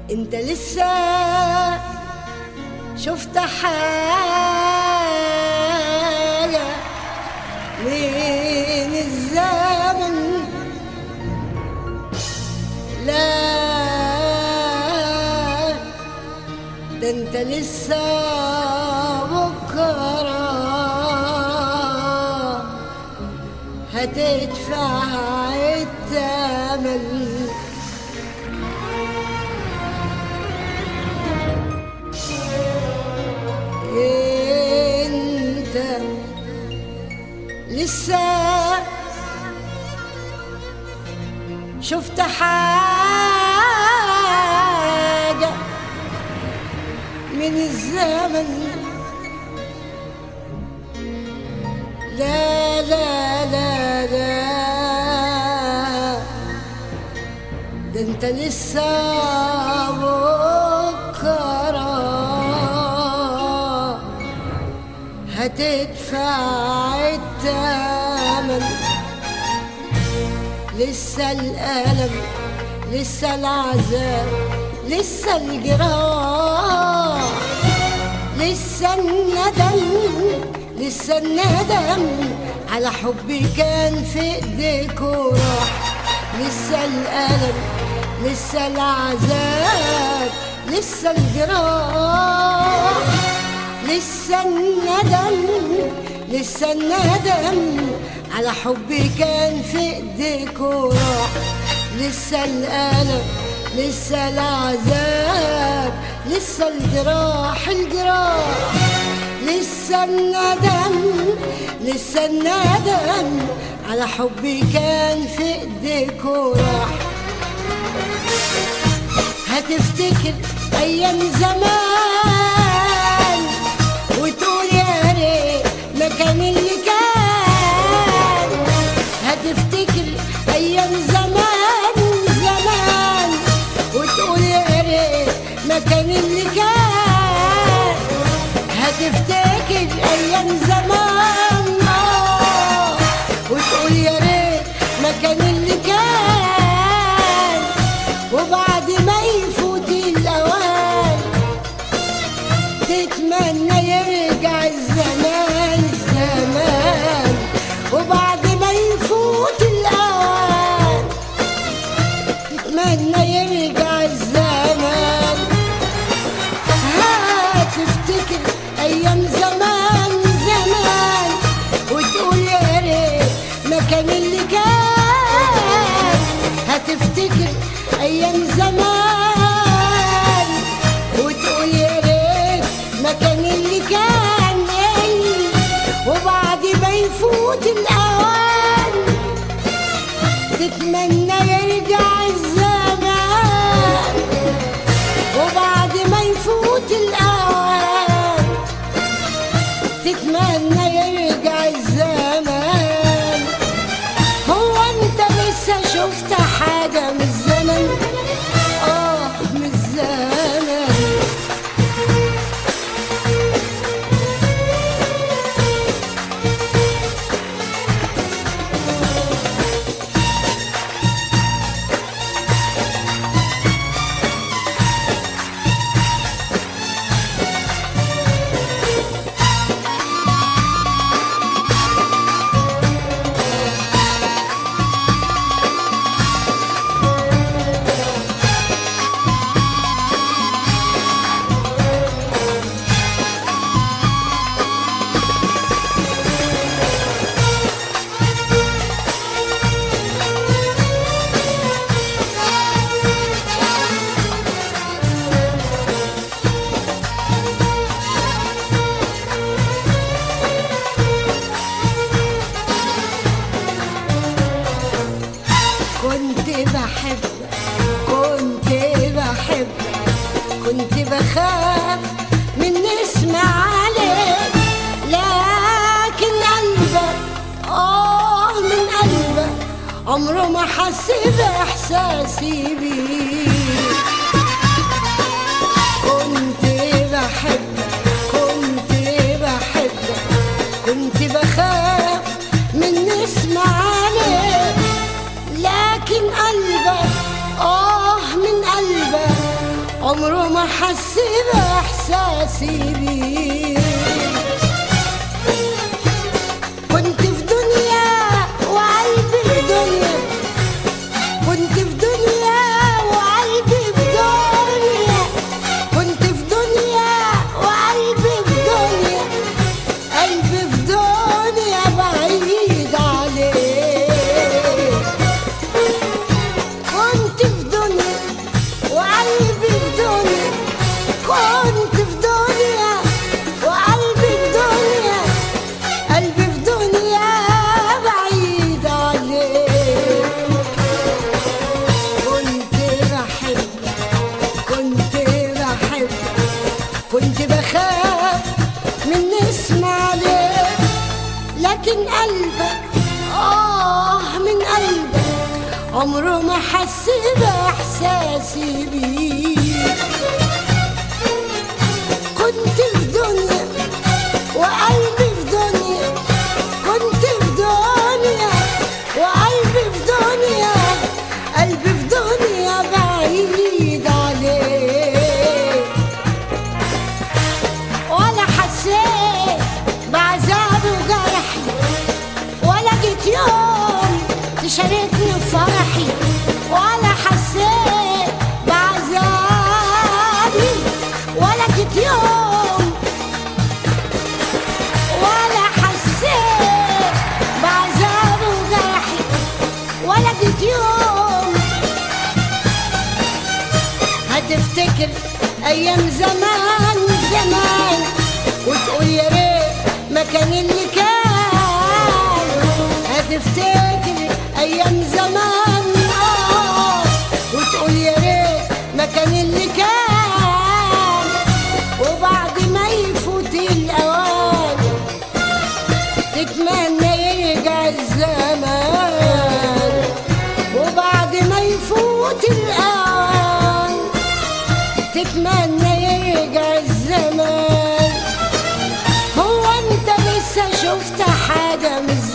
انت لسه شفت حاجة من الزمن؟ لا ده انت لسه بكرة هتدفع الثمن. انت لسه شفت حاجة من الزمن؟ لا لا لا لا ده انت لسه بكرة هتدفع الثمن. لسه الألم، لسه العذاب، لسه الجراح، لسه الندم، لسه الندم على حبي كان في ايديك وراح. لسه الألم، لسه العذاب، لسه الجراح، لسه الندم، لسه الندم على حبي كان في ايديك وراح. لسه الألم، لسه العذاب، لسه الجراح، الجراح، لسه الندم، لسه الندم على حبي كان في ايديك وراح. هتفتكر ايام زمان وتقول يا ريت ما كان اللي كان. هتفتكر ايام زمان زمان وتقول يا ريت ما كان اللي كان. هتفتكر ايام زمان وتقول يا ريت ما كان اللي كان. وبعد ما يفوت الاوان تتمنى يرجع الزمان الزمان. وبعد ما يفوت الاوان تتمنى يرجع الزمان. هتفتكر ايام زمان زمان وتقول يا ريت ما كان اللي كان. هتفتكر ايام زمان وتقول يا ريت ما كان اللي كان. وبعد ما يفوت الاوان تتمنى يرجع الزمان. وبعد ما يفوت الاوان تتمنى يرجع الزمان. هو انت لسه شفت حاجة من الزمن؟ من الزمن. كنت بحبك، كنت بحبك، كنت بخاف من اسمع عليك. لكن قلبك من قلبك عمره ما حس باحساسي بيك. كنت بحبك، كنت بحبك، كنت بخاف من اسمع عليك. لكن قلبك من قلبك عمره ما حس بإحساسي بيه. كنت في دنيا وقلبي في دنيا، كنت في دنيا وقلبي في دنيا، كنت في دنيا وقلبي في دنيا، قلبي في دنيا بعيد عليه. كنت في دنيا وقلبي في دنيا، كنت في دنيا وقلبي في دنيا، قلبي في دنيا بعيد عليه. كنت بحبك كنت بحبك، كنت بخاف من اسم عليك، لكن قلبك من قلبك عمره ما حس بإحساسي بيك. كنت في دنيا وقلبي في دنيا، كنت في دنيا وقلبي في دنيا، قلبي في دنيا بعيد عليك. ولا حسيت بعذاب وجرحي، ولا جيت يوم تشاركني في فرحي، ولا حسيت بعذابي، ولا جيت يوم، ولا حسيت بعذابي وجرحي، ولا جيت يوم هتفتكر أيام زمان زمان وتقول يا ريت ما كان اللي كان. هتفتكر أيام زمان وتقول يا ريت ما كان اللي كان. وبعد ما يفوت الأوان تتمنى يرجع الزمان، وبعد ما يفوت الأوان تتمنى يرجع الزمان. هو انت لسه شفت حاجة من